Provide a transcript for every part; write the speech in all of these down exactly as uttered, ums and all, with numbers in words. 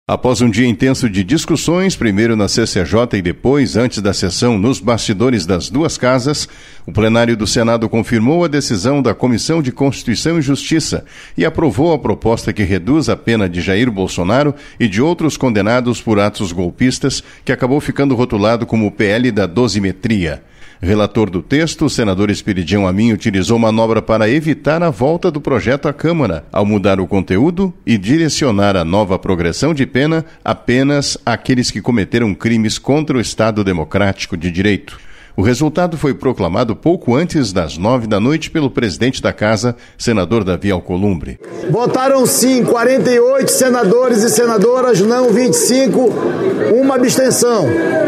Após um dia intenso de discussões, primeiro na C C J e depois, antes da sessão, nos bastidores das duas casas, o plenário do Senado confirmou a decisão da Comissão de Constituição e Justiça e aprovou a proposta que reduz a pena de Jair Bolsonaro e de outros condenados por atos golpistas, que acabou ficando rotulado como o P L da dosimetria. Relator do texto, o senador Espiridião Amin utilizou manobra para evitar a volta do projeto à Câmara, ao mudar o conteúdo e direcionar a nova progressão de pena apenas àqueles que cometeram crimes contra o Estado Democrático de Direito. O resultado foi proclamado pouco antes das nove da noite pelo presidente da Casa, senador Davi Alcolumbre. Votaram sim quarenta e oito senadores e senadoras, não vinte e cinco, uma abstenção.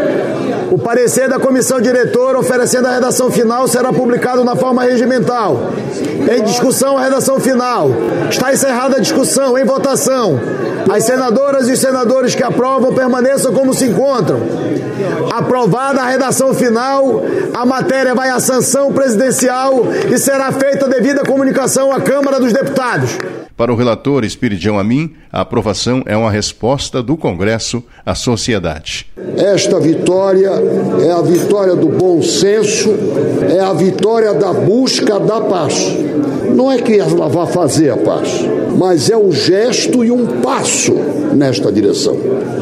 O parecer da comissão diretora oferecendo a redação final será publicado na forma regimental. Em discussão, a redação final. Está encerrada a discussão. Em votação, as senadoras e os senadores que aprovam permaneçam como se encontram. Aprovada a redação final, a matéria vai à sanção presidencial e será feita a devida comunicação à Câmara dos Deputados. Para o relator Espiridião Amin, a aprovação é uma resposta do Congresso à sociedade. Esta vitória é a vitória do bom senso, é a vitória da busca da paz. Não é que ela vá fazer a paz, mas é um gesto e um passo nesta direção.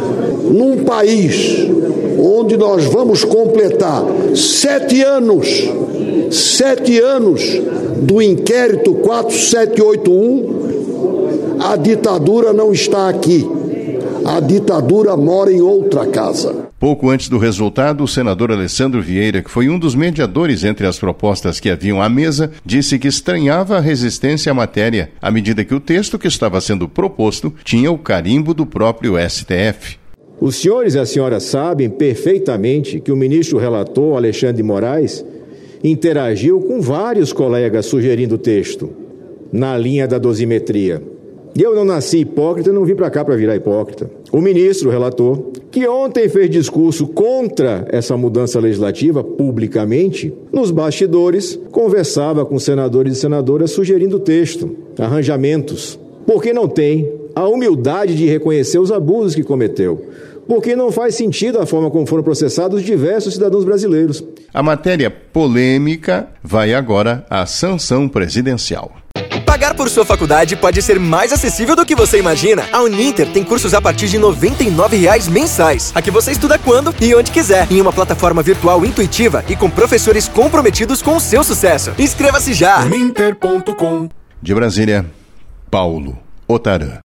Num país onde nós vamos completar sete anos, sete anos do inquérito quatro sete oito um, a ditadura não está aqui. A ditadura mora em outra casa. Pouco antes do resultado, o senador Alessandro Vieira, que foi um dos mediadores entre as propostas que haviam à mesa, disse que estranhava a resistência à matéria, à medida que o texto que estava sendo proposto tinha o carimbo do próprio S T F. Os senhores e as senhoras sabem perfeitamente que o ministro relator, Alexandre de Moraes, interagiu com vários colegas sugerindo o texto, na linha da dosimetria. E eu não nasci hipócrita, não vim para cá para virar hipócrita. O ministro, o relator, que ontem fez discurso contra essa mudança legislativa publicamente, nos bastidores, conversava com senadores e senadoras sugerindo texto, arranjamentos. Porque não tem a humildade de reconhecer os abusos que cometeu. Porque não faz sentido a forma como foram processados diversos cidadãos brasileiros. A matéria polêmica vai agora à sanção presidencial. Pagar por sua faculdade pode ser mais acessível do que você imagina. A Uninter tem cursos a partir de noventa e nove reais mensais. Aqui você estuda quando e onde quiser, em uma plataforma virtual intuitiva e com professores comprometidos com o seu sucesso. Inscreva-se já! Uninter ponto com. De Brasília, Paulo Otarã.